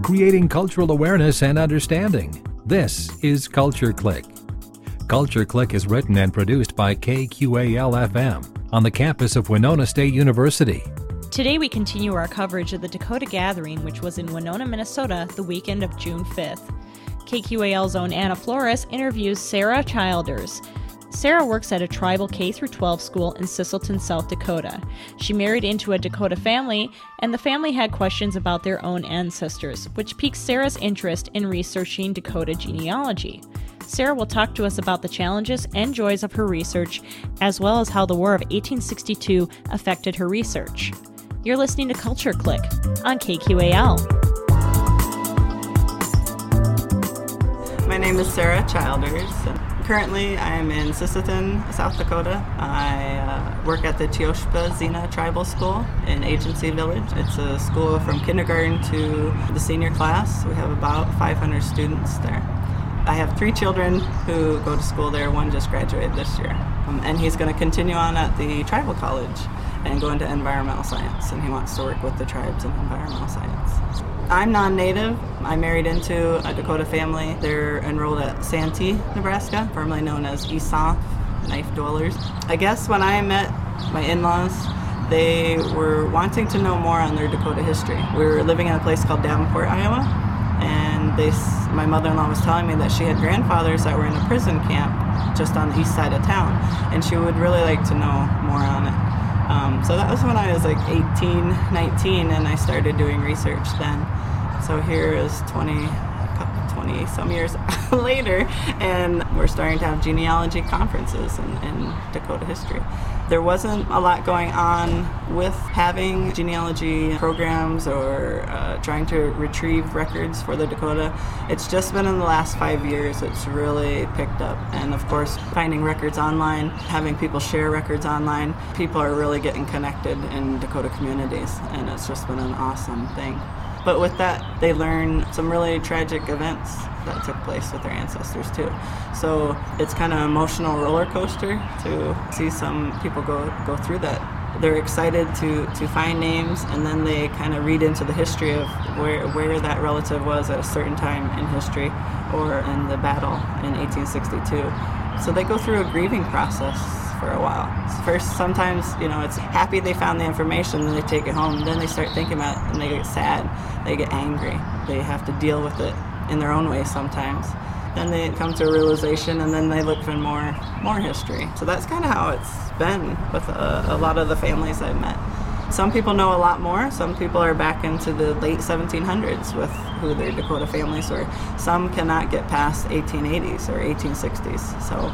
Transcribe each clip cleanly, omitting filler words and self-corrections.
creating cultural awareness and understanding. This is Culture Click. Culture Click is written and produced by KQAL-FM on the campus of Winona State University. Today we continue our coverage of the Dakota Gathering, which was in Winona, Minnesota, the weekend of June 5th. KQAL's own Anna Flores interviews Sarah Childers. Sarah works at a tribal K-12 school in Sisselton, South Dakota. She married into a Dakota family, and the family had questions about their own ancestors, which piqued Sarah's interest in researching Dakota genealogy. Sarah will talk to us about the challenges and joys of her research, as well as how the War of 1862 affected her research. You're listening to Culture Click on KQAL. My name is Sarah Childers. Currently, I'm in Sisselton, South Dakota. I work at the Teoshpa Zena Tribal School in Agency Village. It's a school from kindergarten to the senior class. We have about 500 students there. I have 3 children who go to school there. One just graduated this year. And he's going to continue on at the tribal college and go into environmental science. And he wants to work with the tribes in environmental science. I'm non-native. I married into a Dakota family. They're enrolled at Santee, Nebraska, formerly known as Esau, Knife Dwellers. I guess when I met my in-laws, they were wanting to know more on their Dakota history. We were living in a place called Davenport, Iowa, and my mother-in-law was telling me that she had grandfathers that were in a prison camp just on the east side of town, and she would really like to know more on it. So that was when I was like 18, 19, and I started doing research then. So here is 20 some years later, and we're starting to have genealogy conferences in Dakota history. There wasn't a lot going on with having genealogy programs or trying to retrieve records for the Dakota. It's just been in the last 5 years it's really picked up. And of course, finding records online, having people share records online, people are really getting connected in Dakota communities, and it's just been an awesome thing. But with that, they learn some really tragic events that took place with their ancestors too. So it's kind of an emotional roller coaster to see some people go through that. They're excited to find names, and then they kind of read into the history of where that relative was at a certain time in history or in the battle in 1862. So they go through a grieving process for a while. First, sometimes, it's happy they found the information, and they take it home. Then they start thinking about it, and they get sad. They get angry. They have to deal with it in their own way sometimes. Then they come to a realization, and then they look for more history. So that's kind of how it's been with a lot of the families I've met. Some people know a lot more. Some people are back into the late 1700s with who their Dakota families were. Some cannot get past 1880s or 1860s. So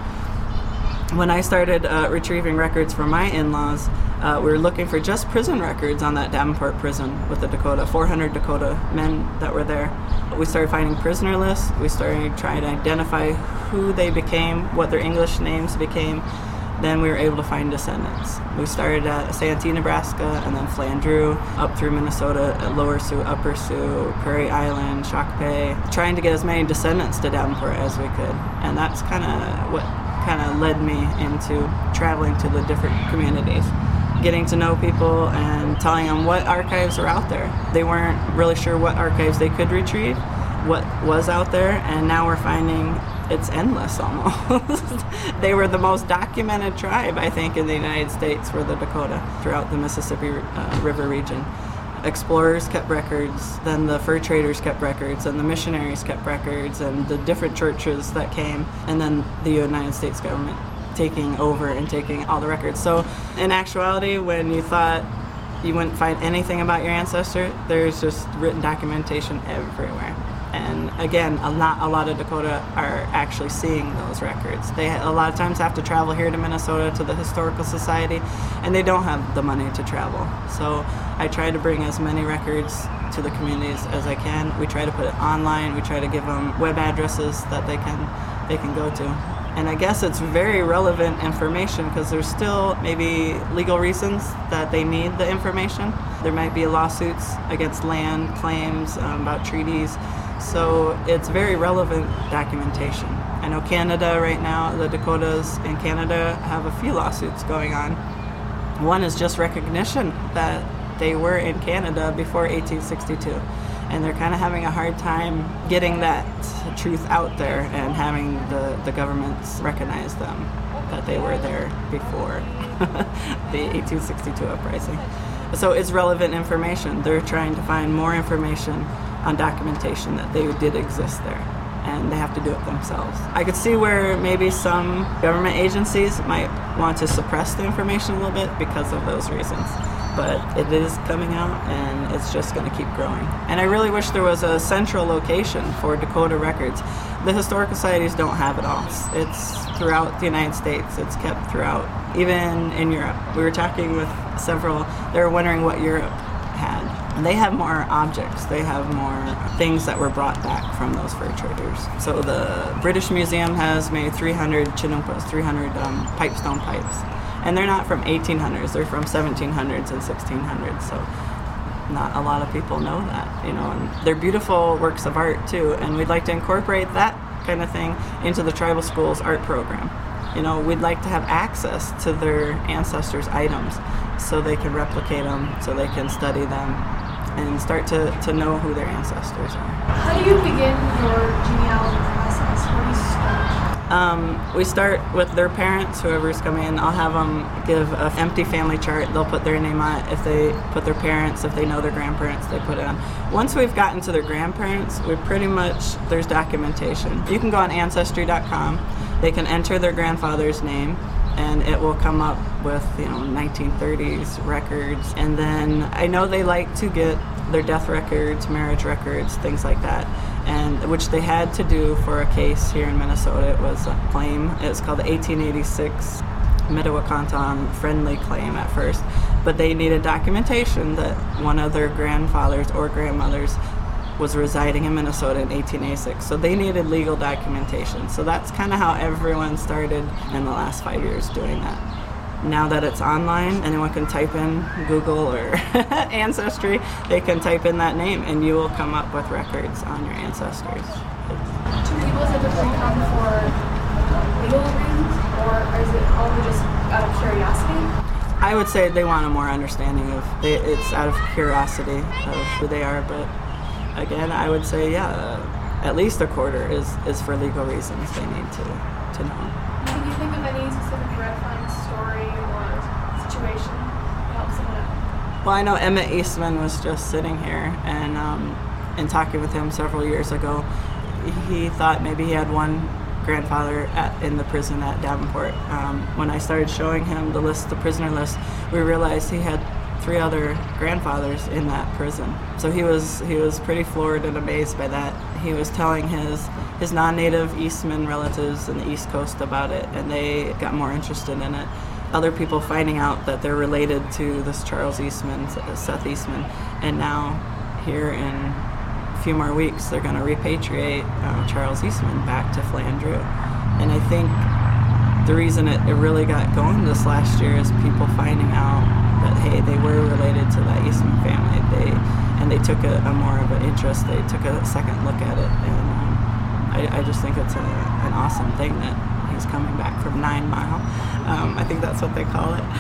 when I started retrieving records from my in-laws, we were looking for just prison records on that Davenport prison with the Dakota, 400 Dakota men that were there. We started finding prisoner lists. We started trying to identify who they became, what their English names became. Then we were able to find descendants. We started at Santee, Nebraska, and then Flandreau, up through Minnesota, Lower Sioux, Upper Sioux, Prairie Island, Shakopee, trying to get as many descendants to Davenport as we could. And that's kind of what kind of led me into traveling to the different communities, getting to know people and telling them what archives are out there. They weren't really sure what archives they could retrieve, what was out there, and now we're finding it's endless almost. They were the most documented tribe, I think, in the United States were the Dakota throughout the Mississippi River region. Explorers kept records, then the fur traders kept records, and the missionaries kept records, and the different churches that came, and then the United States government taking over and taking all the records. So in actuality, when you thought you wouldn't find anything about your ancestor, there's just written documentation everywhere. And again, a lot of Dakota are actually seeing those records. They a lot of times have to travel here to Minnesota to the Historical Society, and they don't have the money to travel. So I try to bring as many records to the communities as I can. We try to put it online. We try to give them web addresses that they can go to. And I guess it's very relevant information because there's still maybe legal reasons that they need the information. There might be lawsuits against land claims about treaties. So it's very relevant documentation. I know Canada right now, the Dakotas in Canada have a few lawsuits going on. One is just recognition that they were in Canada before 1862. and they're kind of having a hard time getting that truth out there and having the governments recognize them, that they were there before the 1862 uprising. So it's relevant information. They're trying to find more information on documentation that they did exist there, and they have to do it themselves. I could see where maybe some government agencies might want to suppress the information a little bit because of those reasons. But it is coming out, and it's just going to keep growing. And I really wish there was a central location for Dakota records. The historical societies don't have it all. It's throughout the United States. It's kept throughout, even in Europe. We were talking with several, they were wondering what Europe had. And they have more objects. They have more things that were brought back from those fur traders. So the British Museum has maybe 300 chinumpas, 300 pipestone pipes. And they're not from 1800s, they're from 1700s and 1600s, so not a lot of people know that, you know, and they're beautiful works of art too, and we'd like to incorporate that kind of thing into the tribal school's art program. You know, we'd like to have access to their ancestors' items so they can replicate them, so they can study them, and start to know who their ancestors are. How do you begin your genealogy process? Where do you start? We start with their parents, whoever's coming in. I'll have them give an empty family chart. They'll put their name on it. If they put their parents, if they know their grandparents, they put it on. Once we've gotten to their grandparents, we pretty much, there's documentation. You can go on Ancestry.com. They can enter their grandfather's name, and it will come up with, 1930s records. And then I know they like to get their death records, marriage records, things like that, and which they had to do for a case here in Minnesota. It was a claim. It was called the 1886 Mdewakanton friendly claim at first, but they needed documentation that one of their grandfathers or grandmothers was residing in Minnesota in 1886. So they needed legal documentation. So that's kind of how everyone started in the last 5 years doing that. Now that it's online, anyone can type in Google or Ancestry, they can type in that name and you will come up with records on your ancestors. Do people typically come for legal reasons, or is it only just out of curiosity? I would say they want a more understanding of, it's out of curiosity of who they are, but again, I would say, at least a quarter is for legal reasons. They need to know. Can you think of any specific gratifying story or situation that helps someone out? Well, I know Emmett Eastman was just sitting here, and talking with him several years ago, he thought maybe he had one grandfather in the prison at Davenport. When I started showing him the prisoner list, we realized he had 3 other grandfathers in that prison. So he was pretty floored and amazed by that. He was telling his non-native Eastman relatives in the East Coast about it, and they got more interested in it. Other people finding out that they're related to this Charles Eastman, Seth Eastman, and now here in a few more weeks they're going to repatriate Charles Eastman back to Flandreau. And I think the reason it really got going this last year is people finding out that, hey, they were related to that Eastman family. They took a more of an interest. They took a second look at it, and I just think it's an awesome thing that he's coming back from 9 Mile. I think that's what they call it,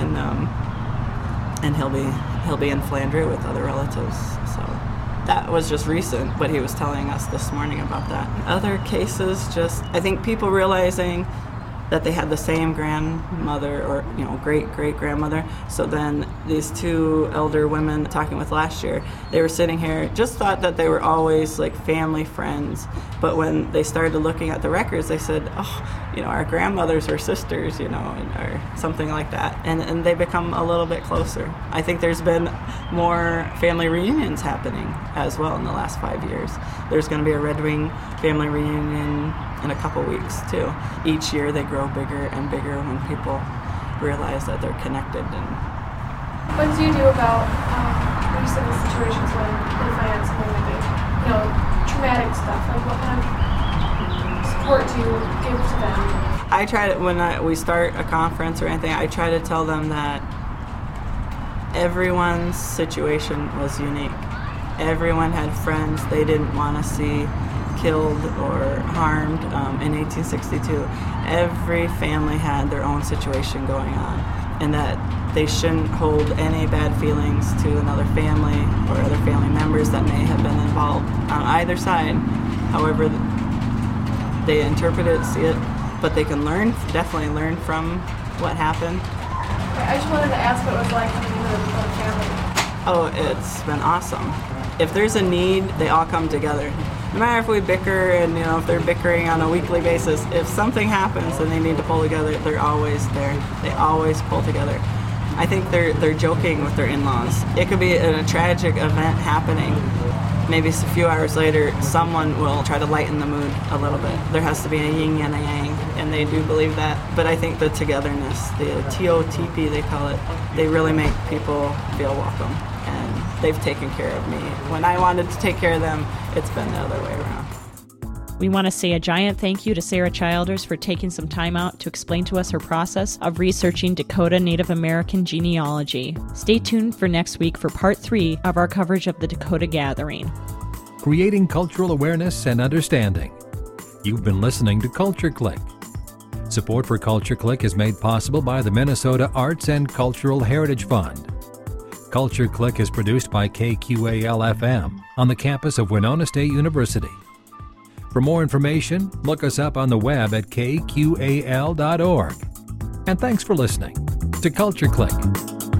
and he'll be in Flandreau with other relatives. So that was just recent, what he was telling us this morning about that. Other cases, just I think people realizing that they had the same grandmother or great-great-grandmother. So then these 2 elder women talking with last year, they were sitting here, just thought that they were always like family friends. But when they started looking at the records, they said, our grandmothers were sisters, or something like that. And they become a little bit closer. I think there's been more family reunions happening as well in the last 5 years. There's going to be a Red Wing family reunion in a couple weeks too. Each year they grow bigger and bigger when people realize that they're connected. And what do you do about recent situations when they find something like traumatic stuff? Like what kind of support do you give to them? I try to, when we start a conference or anything, I try to tell them that everyone's situation was unique. Everyone had friends they didn't want to see killed or harmed in 1862. Every family had their own situation going on, and that they shouldn't hold any bad feelings to another family or other family members that may have been involved on either side. However they interpret it, see it, but they can definitely learn from what happened. I just wanted to ask what it was like coming into the family. Oh, it's been awesome. If there's a need, they all come together. No matter if we bicker and, if they're bickering on a weekly basis, if something happens and they need to pull together, they're always there. They always pull together. I think they're joking with their in-laws. It could be a tragic event happening. Maybe a few hours later, someone will try to lighten the mood a little bit. There has to be a yin and a yang, and they do believe that. But I think the togetherness, the TOTP they call it, they really make people feel welcome. And they've taken care of me. When I wanted to take care of them, it's been the other way around. We want to say a giant thank you to Sarah Childers for taking some time out to explain to us her process of researching Dakota Native American genealogy. Stay tuned for next week for part 3 of our coverage of the Dakota Gathering. Creating cultural awareness and understanding. You've been listening to Culture Click. Support for Culture Click is made possible by the Minnesota Arts and Cultural Heritage Fund. Culture Click is produced by KQAL-FM on the campus of Winona State University. For more information, look us up on the web at kqal.org. And thanks for listening to Culture Click.